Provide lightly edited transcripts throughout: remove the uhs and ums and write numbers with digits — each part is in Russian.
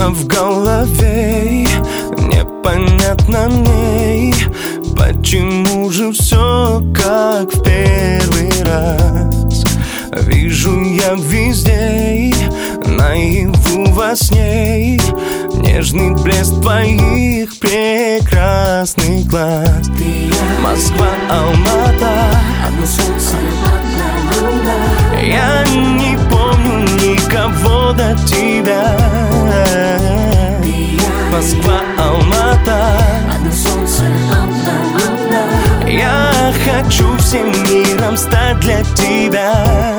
Путано в голове, непонятно мне, почему же все как в первый раз. Вижу я везде, наяву во сне, нежный блеск твоих прекрасных глаз. Москва, Алмата, одно солнце, одна луна. я не помню никого до тебя. Москва, Алмата, Одно солнце, одна луна. я хочу всем миром стать для тебя.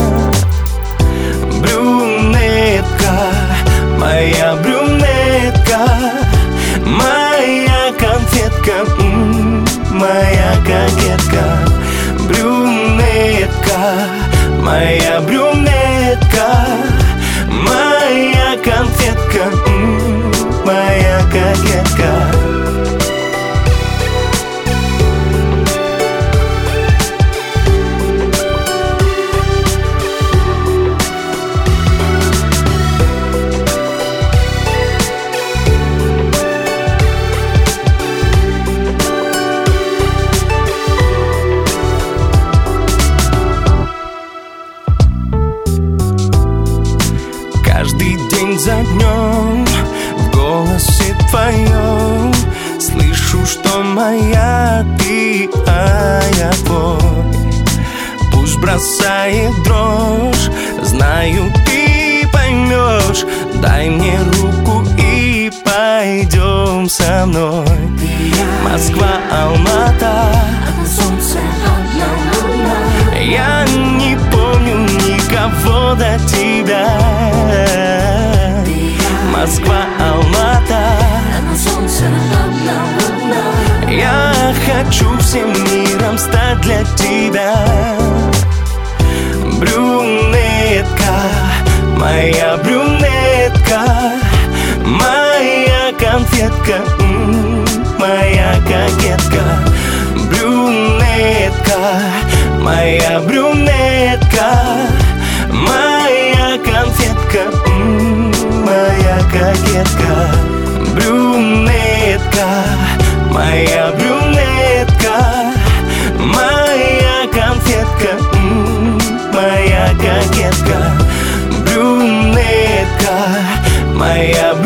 Брюнетка, моя брюнетка, моя конфетка, моя кокетка. Брюнетка, моя брюнетка, моя конфетка, моя кокетка. Каждый день за днем в голосе твоем слышу, что моя ты, а я твой. Пусть бросает дрожь, знаю, ты поймешь. Дай мне руку и пойдем со мной. Москва, Алмата, Одно солнце, одна луна. я не помню никого до тебя. Москва, Алмата, Одно солнце, одна луна. я хочу всем миром стать для тебя. Брюнетка, моя брюнетка, моя конфетка, моя кокетка. Брюнетка, моя брюнетка, моя конфетка, моя кокетка. Брюнетка, моя брюнетка, моя конфетка, моя кокетка. Брюнетка, моя брюнетка,